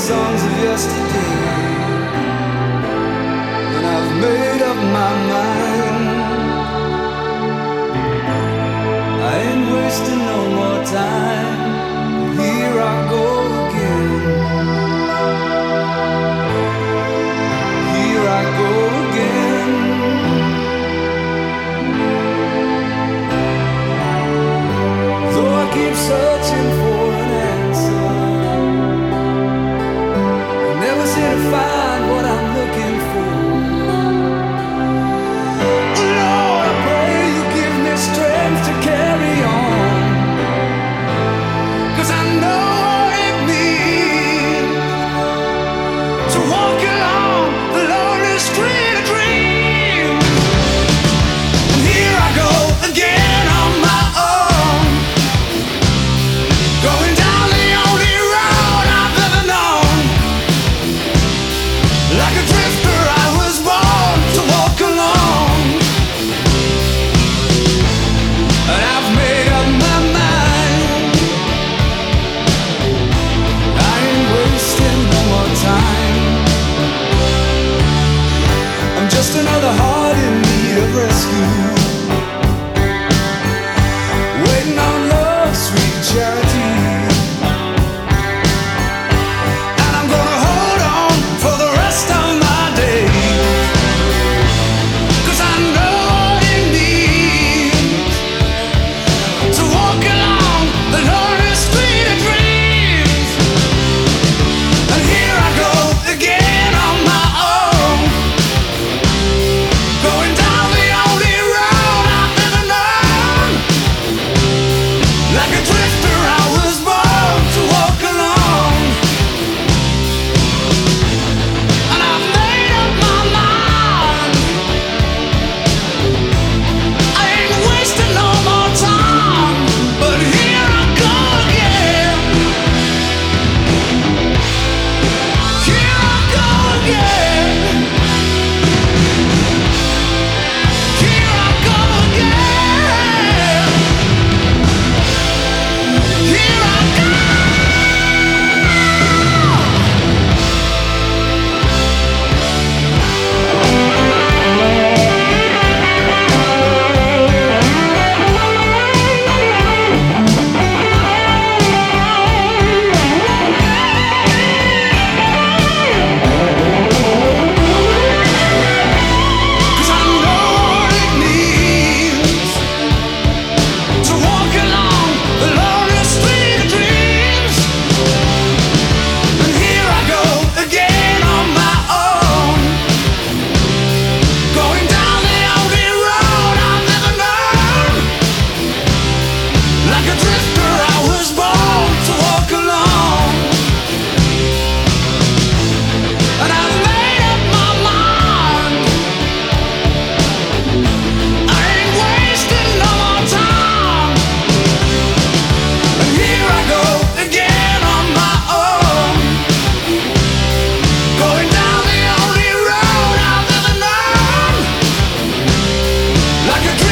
songs of yesterday, and I've made up my mind. I ain't wasting no more time. Here I go again. Here I go again. Though I keep searching for an answer, I never seem to find what I'm looking for. Lord, I pray you give me strength to carry on, 'cause I know what it means to walk along the lonely street of dreams. And here I go again on my own, going down the only road I've ever known. Like a drifter I was born to walk alone, and I've made up my mind. I ain't wasting no more time. I'm just another heart in need of rescue, waiting on love's sweet charity. And I'm gonna hold on for the rest of my days, 'cause I know what it means to walk along the lonely street of dreams. And here I go again on my own, going down the only road I've ever known. Like a drifter I was born to walk alone, and I've made up my mind. I ain't wasting no more time, but here I go again. Here I go again. Here I go again. Here I go. Cause I know what it means to walk along the lonely street of dreams. And here I go again on my own, going down the only road I've ever known. Like a drifter I was born to walk alone, and I've made up my mind. I ain't wasting no more time. And here I go again on my own, going down the only road I've ever known. Like a